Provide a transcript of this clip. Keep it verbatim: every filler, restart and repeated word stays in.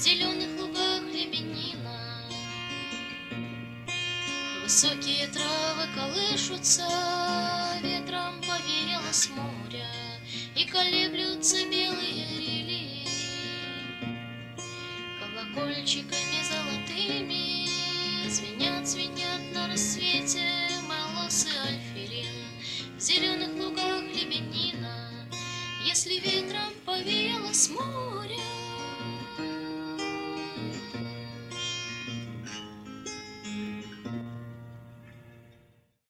зеленых лугах рябинина. Высокие травы колышутся, ветром повеяло с моря, и колеблются белые рели. Колокольчик